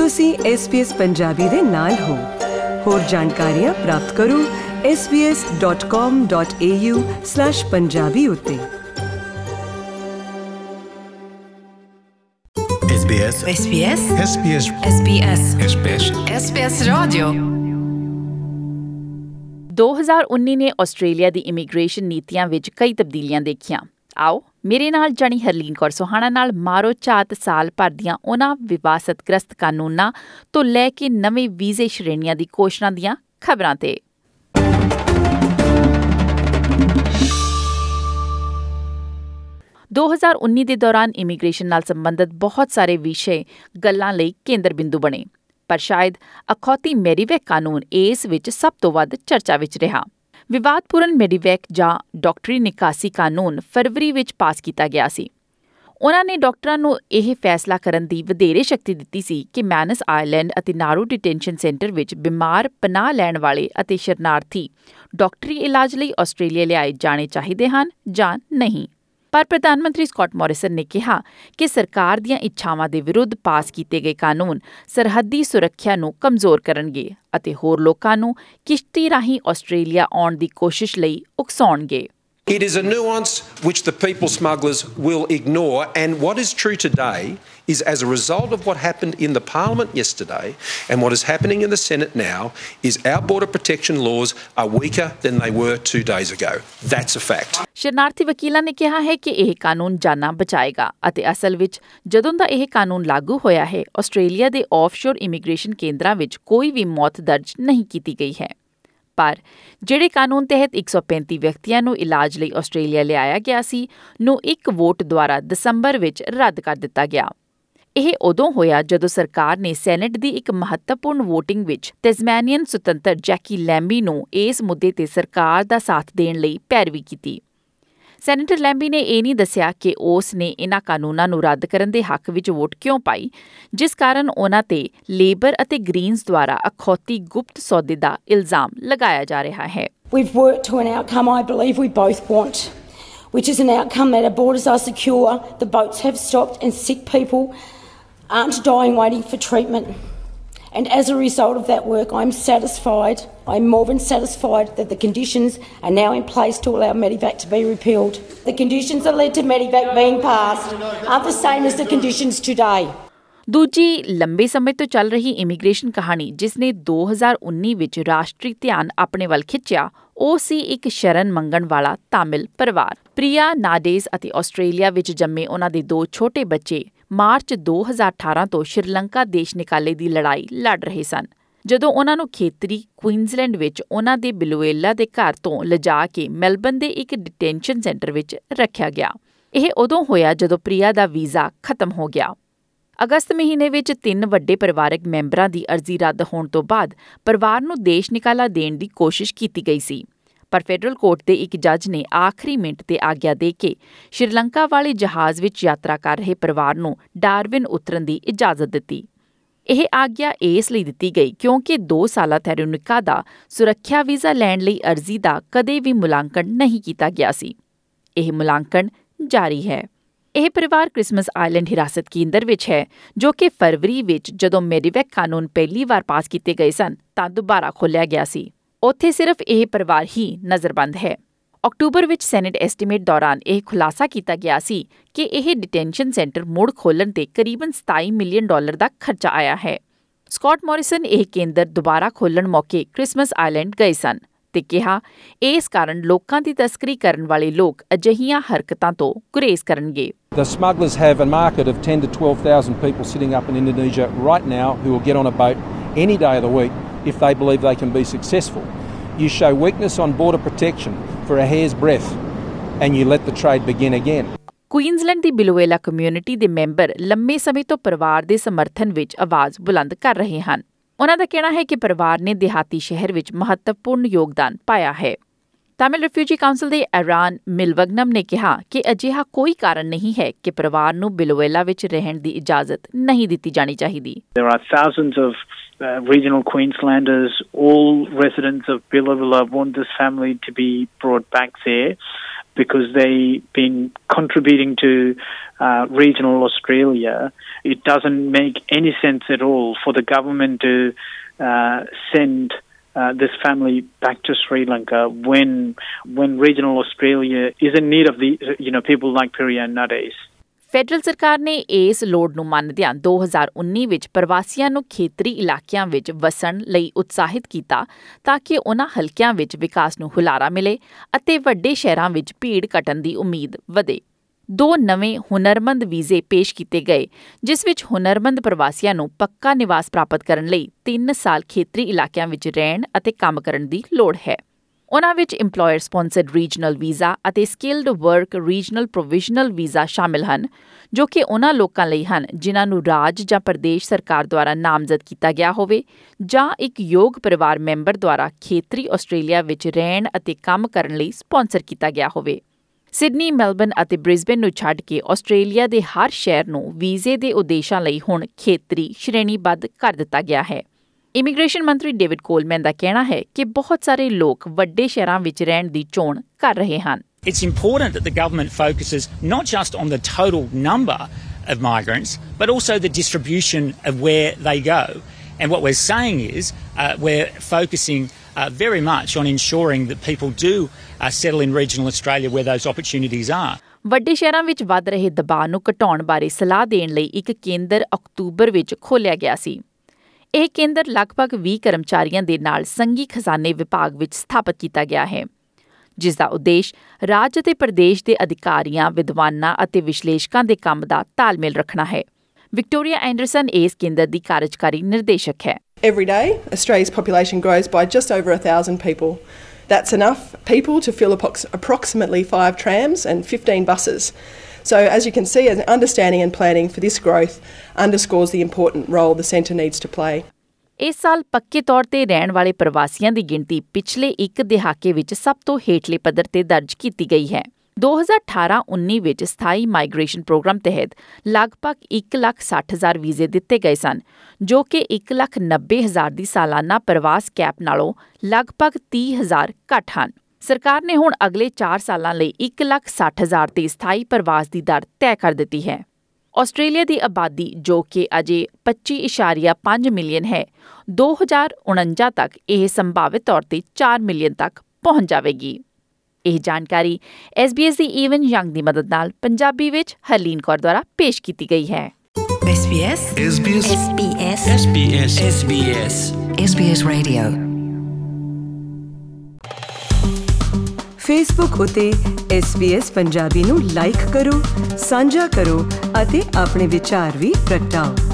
ਤੁਸੀਂ SBS ਪੰਜਾਬੀ ਦੇ ਨਾਲ ਹੋ। ਹੋਰ ਜਾਣਕਾਰੀਆਂ ਪ੍ਰਾਪਤ ਕਰੋ sbs.com.au/punjabi ਉੱਤੇ। SBS Radio 2019 ਨੇ ਆਸਟ੍ਰੇਲੀਆ ਦੀ ਇਮੀਗ੍ਰੇਸ਼ਨ ਨੀਤੀਆਂ ਵਿੱਚ ਕਈ ਤਬਦੀਲੀਆਂ ਦੇਖੀਆਂ। ਆਓ ਮੇਰੇ ਨਾਲ ਜਾਣੀ ਹਰਲੀਨ ਕੌਰ ਸੋਹਾਣਾ ਨਾਲ ਮਾਰੋ ਝਾਤ ਸਾਲ ਭਰ ਦੀਆਂ ਉਹਨਾਂ ਵਿਵਾਸਤਗ੍ਰਸਤ ਕਾਨੂੰਨਾਂ ਤੋਂ ਲੈ ਕੇ ਨਵੇਂ ਵੀਜ਼ੇ ਸ਼੍ਰੇਣੀਆਂ ਦੀ ਘੋਸ਼ਣਾ ਦੀਆਂ ਖਬਰਾਂ ਤੇ। ਦੋ 2019 ਦੇ ਦੌਰਾਨ ਇਮੀਗ੍ਰੇਸ਼ਨ ਨਾਲ ਸੰਬੰਧਿਤ ਬਹੁਤ ਸਾਰੇ ਵਿਸ਼ੇ ਗੱਲਾਂ ਲਈ ਕੇਂਦਰ ਬਿੰਦੂ ਬਣੇ, ਪਰ ਸ਼ਾਇਦ ਅਖੌਤੀ ਮੈਡੀਵੈਕ ਕਾਨੂੰਨ ਇਸ ਵਿੱਚ ਸਭ ਤੋਂ ਵੱਧ ਚਰਚਾ ਵਿੱਚ ਰਿਹਾ। ਵਿਵਾਦਪੂਰਨ ਮੈਡੀਵੈਕ ਜਾਂ ਡਾਕਟਰੀ ਨਿਕਾਸੀ ਕਾਨੂੰਨ ਫਰਵਰੀ ਵਿੱਚ ਪਾਸ ਕੀਤਾ ਗਿਆ ਸੀ। ਉਨ੍ਹਾਂ ਨੇ ਡਾਕਟਰਾਂ ਨੂੰ ਇਹ ਫੈਸਲਾ ਕਰਨ ਦੀ ਵਧੇਰੇ ਸ਼ਕਤੀ ਦਿੱਤੀ ਸੀ ਕਿ ਮੈਨਸ ਆਈਲੈਂਡ ਅਤੇ ਨਾਰੂ ਡਿਟੈਂਸ਼ਨ ਸੈਂਟਰ ਵਿੱਚ ਬਿਮਾਰ ਪਨਾਹ ਲੈਣ ਵਾਲੇ ਅਤੇ ਸ਼ਰਨਾਰਥੀ ਡਾਕਟਰੀ ਇਲਾਜ ਲਈ ਆਸਟ੍ਰੇਲੀਆ ਲਿਆਏ ਜਾਣੇ ਚਾਹੀਦੇ ਹਨ ਜਾਂ ਨਹੀਂ। ਪਰ ਪ੍ਰਧਾਨ ਮੰਤਰੀ ਸਕਾਟ ਮੋਰਿਸਨ ਨੇ ਕਿਹਾ ਕਿ ਸਰਕਾਰ ਦੀਆਂ ਇੱਛਾਵਾਂ ਦੇ ਵਿਰੁੱਧ ਪਾਸ ਕੀਤੇ ਗਏ ਕਾਨੂੰਨ ਸਰਹੱਦੀ ਸੁਰੱਖਿਆ ਨੂੰ ਕਮਜ਼ੋਰ ਕਰਨਗੇ ਅਤੇ ਹੋਰ ਲੋਕਾਂ ਨੂੰ ਕਿਸ਼ਤੀ ਰਾਹੀਂ ਆਸਟ੍ਰੇਲੀਆ ਆਉਣ ਦੀ ਕੋਸ਼ਿਸ਼ ਲਈ ਉਕਸਾਉਣਗੇ। It is a nuance which the people smugglers will ignore, and what is true today is as a result of what happened in the Parliament yesterday and what is happening in the Senate now is our border protection laws are weaker than they were 2 days ago. That's a fact. ਸ਼ਰਨਾਰਥੀ ਵਕੀਲਾਂ ਨੇ ਕਿਹਾ ਹੈ ਕਿ ਇਹ ਕਾਨੂੰਨ ਜਾਨਾਂ ਬਚਾਏਗਾ ਅਤੇ ਅਸਲ ਵਿੱਚ ਜਦੋਂ ਦਾ ਇਹ ਕਾਨੂੰਨ ਲਾਗੂ ਹੋਇਆ ਹੈ, ਆਸਟ੍ਰੇਲੀਆ ਦੇ ਆਫਸ਼ੋਰ ਇਮੀਗ੍ਰੇਸ਼ਨ ਕੇਂਦਰਾਂ ਵਿੱਚ ਕੋਈ ਵੀ ਮੌਤ ਦਰਜ ਨਹੀਂ ਕੀਤੀ ਗਈ ਹੈ। ਪਰ ਜਿਹੜੇ ਕਾਨੂੰਨ ਤਹਿਤ 135 ਵਿਅਕਤੀਆਂ ਨੂੰ ਇਲਾਜ ਲਈ ਆਸਟ੍ਰੇਲੀਆ ਲਿਆਇਆ ਗਿਆ ਸੀ, ਨੂੰ ਇੱਕ ਵੋਟ ਦੁਆਰਾ ਦਸੰਬਰ ਵਿੱਚ ਰੱਦ ਕਰ ਦਿੱਤਾ ਗਿਆ। ਇਹ ਉਦੋਂ ਹੋਇਆ ਜਦੋਂ ਸਰਕਾਰ ਨੇ ਸੈਨੇਟ ਦੀ ਇੱਕ ਮਹੱਤਵਪੂਰਨ ਵੋਟਿੰਗ ਵਿੱਚ ਤਸਮੈਨੀਅਨ ਸੁਤੰਤਰ ਜੈਕੀ ਲੈਂਬੀ ਨੂੰ ਇਸ ਮੁੱਦੇ ਤੇ ਸਰਕਾਰ ਦਾ ਸਾਥ ਦੇਣ ਲਈ ਪੈਰਵੀ ਕੀਤੀ। ਸੈਨੇਟਰ ਲੈਂਬੀ ਨੇ ਇਹ ਨਹੀਂ ਦੱਸਿਆ ਕਿ ਉਸ ਨੇ ਇਨ੍ਹਾਂ ਕਾਨੂੰਨਾਂ ਨੂੰ ਰੱਦ ਕਰਨ ਦੇ ਹੱਕ ਵਿੱਚ ਵੋਟ ਕਿਉਂ ਪਾਈ, ਜਿਸ ਕਾਰਨ ਉਨ੍ਹਾਂ ਤੇ ਲੇਬਰ ਅਤੇ ਗ੍ਰੀਨਜ਼ ਦੁਆਰਾ ਅਖੌਤੀ ਗੁਪਤ ਸੌਦੇ ਦਾ ਇਲਜ਼ਾਮ ਲਗਾਇਆ ਜਾ ਰਿਹਾ ਹੈ। We've worked to an outcome I believe we both want, which is an outcome that our borders are secure, the boats have stopped and sick people aren't dying waiting for treatment. And as a result of that work, I'm more than satisfied that the conditions are now in place to allow Medivac to be repealed. The conditions that led to Medivac being passed aren't the same as the conditions today. ਦੂਜੀ ਲੰਬੇ ਸਮੇਂ ਤੋਂ ਚੱਲ ਰਹੀ immigration ਕਹਾਣੀ ਜਿਸ ਨੇ 2019 ਵਿੱਚ ਰਾਸ਼ਟਰੀ ਧਿਆਨ ਆਪਣੇ ਵੱਲ ਖਿੱਚਿਆ, ਉਹ ਸੀ ਇੱਕ ਸ਼ਰਨ ਮੰਗਣ ਵਾਲਾ ਤਾਮਿਲ ਪਰਿਵਾਰ। ਪ੍ਰਿਆ ਨਾਡੇਜ਼ ਅਤੇ ਆਸਟ੍ਰੇਲੀਆ ਵਿੱਚ ਜੰਮੇ ਉਹਨਾਂ ਦੇ 2 ਛੋਟੇ ਬੱਚੇ ਮਾਰਚ 2018 ਤੋਂ ਸ਼੍ਰੀਲੰਕਾ ਦੇਸ਼ ਨਿਕਾਲੇ ਦੀ ਲੜਾਈ ਲੜ ਰਹੇ ਸਨ, ਜਦੋਂ ਉਹਨਾਂ ਨੂੰ ਖੇਤਰੀ ਕੁਈਨਜ਼ਲੈਂਡ ਵਿੱਚ ਉਹਨਾਂ ਦੇ ਬਿਲੋਏਲਾ ਦੇ ਘਰ ਤੋਂ ਲਿਜਾ ਕੇ ਮੈਲਬਨ ਦੇ ਇੱਕ ਡਿਟੈਂਸ਼ਨ ਸੈਂਟਰ ਵਿੱਚ ਰੱਖਿਆ ਗਿਆ। ਇਹ ਉਦੋਂ ਹੋਇਆ ਜਦੋਂ ਪ੍ਰਿਆ ਦਾ ਵੀਜ਼ਾ ਖਤਮ ਹੋ ਗਿਆ। ਅਗਸਤ ਮਹੀਨੇ ਵਿੱਚ 3 ਵੱਡੇ ਪਰਿਵਾਰਕ ਮੈਂਬਰਾਂ ਦੀ ਅਰਜ਼ੀ ਰੱਦ ਹੋਣ ਤੋਂ ਬਾਅਦ ਪਰਿਵਾਰ ਨੂੰ ਦੇਸ਼ ਨਿਕਾਲਾ ਦੇਣ ਦੀ ਕੋਸ਼ਿਸ਼ ਕੀਤੀ ਗਈ ਸੀ, ਪਰ ਫੈਡਰਲ ਕੋਰਟ ਦੇ ਇੱਕ ਜੱਜ ਨੇ ਆਖਰੀ ਮਿੰਟ ਤੇ ਆਗਿਆ ਦੇ ਕੇ ਸ਼੍ਰੀਲੰਕਾ ਵਾਲੇ ਜਹਾਜ਼ ਵਿੱਚ ਯਾਤਰਾ ਕਰ ਰਹੇ ਪਰਿਵਾਰ ਨੂੰ ਡਾਰਵਿਨ ਉਤਰਨ ਦੀ ਇਜਾਜ਼ਤ ਦਿੱਤੀ। ਇਹ ਆਗਿਆ ਇਸ ਲਈ ਦਿੱਤੀ ਗਈ ਕਿਉਂਕਿ 2 ਸਾਲਾ ਥੈਰੋਨਿਕਾ ਦਾ ਸੁਰੱਖਿਆ ਵੀਜ਼ਾ ਲੈਣ ਲਈ ਅਰਜ਼ੀ ਦਾ ਕਦੇ ਵੀ ਮੁਲਾਂਕਣ ਨਹੀਂ ਕੀਤਾ ਗਿਆ ਸੀ। ਇਹ ਮੁਲਾਂਕਣ ਜਾਰੀ ਹੈ। ਇਹ ਪਰਿਵਾਰ ਕ੍ਰਿਸਮਸ ਆਈਲੈਂਡ ਹਿਰਾਸਤ ਕੇਂਦਰ ਵਿੱਚ ਹੈ, ਜੋ ਕਿ ਫਰਵਰੀ ਵਿੱਚ ਜਦੋਂ ਮੈਡੀਵੈਕ ਕਾਨੂੰਨ ਪਹਿਲੀ ਵਾਰ ਪਾਸ ਕੀਤੇ ਗਏ ਸਨ ਤਾਂ ਦੁਬਾਰਾ ਖੋਲ੍ਹਿਆ ਗਿਆ ਸੀ। ਉੱਥੇ ਸਿਰਫ ਇਹ ਪਰਿਵਾਰ ਹੀ ਨਜ਼ਰਬੰਦ ਹੈ। ਅਕਤੂਬਰ ਵਿੱਚ ਸੈਨੇਟ ਐਸਟੀਮੇਟ ਦੌਰਾਨ ਇਹ ਖੁਲਾਸਾ ਕੀਤਾ ਗਿਆ ਸੀ ਕਿ ਇਹ ਡਿਟੈਂਸ਼ਨ ਸੈਂਟਰ ਮੁੜ ਖੋਲ੍ਹਣ ਤੇ ਕਰੀਬਨ $27 ਮਿਲੀਅਨ ਦਾ ਖਰਚਾ ਆਇਆ ਹੈ। ਸਕਾਟ ਮੋਰਿਸਨ ਇਹ ਕੇਂਦਰ ਦੁਬਾਰਾ ਖੋਲ੍ਹਣ ਮੌਕੇ ਕ੍ਰਿਸਮਸ ਆਈਲੈਂਡ ਗਏ ਸਨ ਤੇ ਕਿਹਾ ਇਸ ਕਾਰਨ ਲੋਕਾਂ ਦੀ ਤਸਕਰੀ ਕਰਨ ਵਾਲੇ ਲੋਕ ਅਜਿਹੀਆਂ ਹਰਕਤਾਂ ਤੋਂ ਗੁਰੇਜ਼ ਕਰਨਗੇ। The smugglers have a market of 10 to 12,000 people sitting up in Indonesia right now who will get on a boat any day of the week if they believe they can be successful. You show weakness on border protection for a hair's breadth and you let the trade begin again. Queensland ਦੀ Biloela community ਦੇ member ਲੰਮੇ ਸਮੇਂ ਤੋਂ ਪਰਿਵਾਰ ਦੇ ਸਮਰਥਨ ਵਿੱਚ ਆਵਾਜ਼ ਬੁਲੰਦ ਕਰ ਰਹੇ ਹਨ। ਉਨ੍ਹਾਂ ਦਾ ਕਹਿਣਾ ਹੈ ਕਿ ਪਰਿਵਾਰ ਨੇ ਦਿਹਾਤੀ ਸ਼ਹਿਰ ਵਿੱਚ ਮਹੱਤਵਪੂਰਨ ਯੋਗਦਾਨ ਪਾਇਆ ਹੈ। ਤਾਮਿਲ ਰਿਫਿਊਜੀ ਕਾਉਂਸਲ ਦੇ ਐਰਾਨ ਮਿਲਵਗਨਮ ਨੇ ਕਿਹਾ ਕਿ ਅਜਿਹਾ ਕੋਈ ਕਾਰਨ ਨਹੀਂ ਹੈ ਕਿ ਪਰਿਵਾਰ ਨੂੰ ਬਿਲੋਏਲਾ ਵਿੱਚ ਰਹਿਣ ਦੀ ਇਜਾਜ਼ਤ ਨਹੀਂ ਦਿੱਤੀ ਜਾਣੀ ਚਾਹੀਦੀ। There are thousands of regional Queenslanders, all residents of Billawilla want this family to be brought back there. because they've been contributing to regional Australia. It doesn't make any sense at all for the government to send this family back to Sri Lanka when regional Australia is in need of the people like Priya Nades. Federal ਸਰਕਾਰ ਨੇ ਇਸ ਲੋੜ ਨੂੰ ਮੰਨਦਿਆਂ 2019 ਵਿੱਚ ਪ੍ਰਵਾਸੀਆਂ ਨੂੰ ਖੇਤਰੀ ਇਲਾਕਿਆਂ ਵਿੱਚ ਵਸਣ ਲਈ ਉਤਸ਼ਾਹਿਤ ਕੀਤਾ ਤਾਂ ਕਿ ਉਨ੍ਹਾਂ ਹਲਕਿਆਂ ਵਿੱਚ ਵਿਕਾਸ ਨੂੰ ਹੁਲਾਰਾ ਮਿਲੇ ਅਤੇ ਵੱਡੇ ਸ਼ਹਿਰਾਂ ਵਿੱਚ ਭੀੜ ਘਟਣ ਦੀ ਉਮੀਦ ਵਧੇ। 2 ਨਵੇਂ ਹੁਨਰਮੰਦ ਵੀਜ਼ੇ ਪੇਸ਼ ਕੀਤੇ ਗਏ ਜਿਸ ਵਿੱਚ ਹੁਨਰਮੰਦ ਪ੍ਰਵਾਸੀਆਂ ਨੂੰ ਪੱਕਾ ਨਿਵਾਸ ਪ੍ਰਾਪਤ ਕਰਨ ਲਈ 3 ਸਾਲ ਖੇਤਰੀ ਇਲਾਕਿਆਂ ਵਿੱਚ ਰਹਿਣ ਅਤੇ ਕੰਮ ਕਰਨ ਦੀ ਲੋੜ ਹੈ। ਉਨ੍ਹਾਂ ਵਿੱਚ ਇੰਪਲੋਇਰ ਸਪਾਂਸਰਡ ਰੀਜਨਲ ਵੀਜ਼ਾ ਅਤੇ skilled work regional provisional visa ਸ਼ਾਮਿਲ ਹਨ ਜੋ ਕਿ ਉਨ੍ਹਾਂ ਲੋਕਾਂ ਲਈ ਹਨ ਜਿਨ੍ਹਾਂ ਨੂੰ ਰਾਜ ਜਾਂ ਪ੍ਰਦੇਸ਼ ਸਰਕਾਰ ਦੁਆਰਾ ਨਾਮਜ਼ਦ ਕੀਤਾ ਗਿਆ ਹੋਵੇ ਜਾਂ ਇੱਕ ਯੋਗ ਪਰਿਵਾਰ ਮੈਂਬਰ ਦੁਆਰਾ ਖੇਤਰੀ ਆਸਟ੍ਰੇਲੀਆ ਵਿੱਚ ਰਹਿਣ ਅਤੇ ਕੰਮ ਕਰਨ ਲਈ ਸਪਾਂਸਰ ਕੀਤਾ ਗਿਆ ਹੋਵੇ। ਸਿਡਨੀ, ਮੈਲਬਨ ਅਤੇ ਬ੍ਰਿਸਬੇਨ ਨੂੰ ਛੱਡ ਕੇ ਆਸਟ੍ਰੇਲੀਆ ਦੇ ਹਰ ਸ਼ਹਿਰ ਨੂੰ ਵੀਜ਼ੇ ਦੇ ਉਦੇਸ਼ਾਂ ਲਈ ਹੁਣ ਖੇਤਰੀ ਸ਼੍ਰੇਣੀਬੱਧ ਕਰ ਦਿੱਤਾ ਗਿਆ ਹੈ। ਇਮੀਗ੍ਰੇਸ਼ਨ ਮੰਤਰੀ ਡੇਵਿਡ ਕੋਲਮੈਨ ਦਾ ਕਹਿਣਾ ਹੈ ਕਿ ਬਹੁਤ ਸਾਰੇ ਲੋਕ ਵੱਡੇ ਸ਼ਹਿਰਾਂ ਵਿੱਚ ਰਹਿਣ ਦੀ ਚੋਣ ਕਰ ਰਹੇ ਹਨ। It's important that the government focuses not just on the total number of migrants, but also the distribution of where they go. And what we're saying is we're focusing very much on ensuring that people do settle in regional Australia where those opportunities are. ਵੱਡੇ ਸ਼ਹਿਰਾਂ ਵਿੱਚ ਵੱਧ ਰਹੇ ਦਬਾਅ ਨੂੰ ਘਟਾਉਣ ਬਾਰੇ ਸਲਾਹ ਦੇਣ ਲਈ ਇੱਕ ਕੇਂਦਰ ਅਕਤੂਬਰ ਵਿੱਚ ਖੋਲ੍ਹਿਆ ਗਿਆ ਸੀ। ਇਹ ਕੇਂਦਰ ਲਗਭਗ 20 ਕਰਮਚਾਰੀਆਂ ਦੇ ਨਾਲ ਸੰਘੀ ਖਜ਼ਾਨੇ ਵਿਭਾਗ ਵਿੱਚ ਸਥਾਪਿਤ ਕੀਤਾ ਗਿਆ ਹੈ ਜਿਸ ਦਾ ਉਦੇਸ਼ ਰਾਜ ਅਤੇ ਪ੍ਰਦੇਸ਼ ਦੇ ਅਧਿਕਾਰੀਆਂ, ਵਿਦਵਾਨਾਂ ਅਤੇ ਵਿਸ਼ਲੇਸ਼ਕਾਂ ਦੇ ਕੰਮ ਦਾ ਤਾਲਮੇਲ ਰੱਖਣਾ ਹੈ। ਵਿਕਟੋਰੀਆ ਐਂਡਰਸਨ ਇਸ ਕੇਂਦਰ ਦੀ ਕਾਰਜਕਾਰੀ ਨਿਰਦੇਸ਼ਕ ਹੈ। Every day, Australia's population grows by just over 1,000 people. That's enough people to fill approximately 5 trams and 15 buses. So, as you can see, an understanding and planning for this growth underscores the important role the centre needs to play. ਇਸ ਸਾਲ ਪੱਕੇ ਤੌਰ ਤੇ ਰਹਿਣ ਵਾਲੇ ਪ੍ਰਵਾਸੀਆਂ ਦੀ ਗਿਣਤੀ ਪਿਛਲੇ ਇੱਕ ਦਹਾਕੇ ਵਿੱਚ ਸਭ ਤੋਂ ਹੇਠਲੇ ਪੱਧਰ ਤੇ ਦਰਜ ਕੀਤੀ ਗਈ ਹੈ। 2018-19 ਵਿੱਚ ਸਥਾਈ ਮਾਈਗ੍ਰੇਸ਼ਨ ਪ੍ਰੋਗਰਾਮ ਤਹਿਤ ਲਗਭਗ 1,60,000 ਵੀਜ਼ੇ ਦਿੱਤੇ ਗਏ ਸਨ ਜੋ ਕਿ 1,90,000 ਦੀ ਸਾਲਾਨਾ ਪ੍ਰਵਾਸ ਕੈਪ ਨਾਲੋਂ ਲਗਭਗ 30,000 ਘੱਟ ਹਨ। ਸਰਕਾਰ ਨੇ ਹੁਣ ਅਗਲੇ 4 ਸਾਲਾਂ ਲਈ 1,60,000 ਤੇ ਸਥਾਈ ਪ੍ਰਵਾਸ ਦੀ ਦਰ ਤੈਅ ਕਰ ਦਿੱਤੀ ਹੈ। ਆਸਟ੍ਰੇਲੀਆ ਦੀ ਆਬਾਦੀ ਜੋ ਕਿ ਅਜੇ 25.5 ਮਿਲੀਅਨ ਹੈ 2049 ਤੱਕ ਇਹ ਸੰਭਾਵਿਤ ਤੌਰ ਤੇ 4 ਮਿਲੀਅਨ ਤੱਕ ਪਹੁੰਚ ਜਾਵੇਗੀ। ਇਹ ਜਾਣਕਾਰੀ SBS ਦੀ ਈਵਨ ਯੰਗ ਦੀ ਮਦਦ ਨਾਲ ਪੰਜਾਬੀ ਵਿੱਚ ਹਰਲੀਨ ਕੌਰ ਦੁਆਰਾ ਪੇਸ਼ ਕੀਤੀ ਗਈ ਹੈ। SBS Radio ਫੇਸਬੁੱਕ ਉਤੇ SBS ਪੰਜਾਬੀ ਨੂੰ ਲਾਈਕ ਕਰੋ, ਸਾਂਝਾ ਕਰੋ ਅਤੇ ਆਪਣੇ ਵਿਚਾਰ ਵੀ ਪ੍ਰਗਟਾਓ।